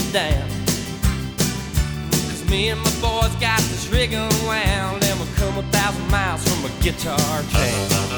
down. 'Cause me and my boys got this rig unwound, and we've come 1,000 miles from a guitar jam.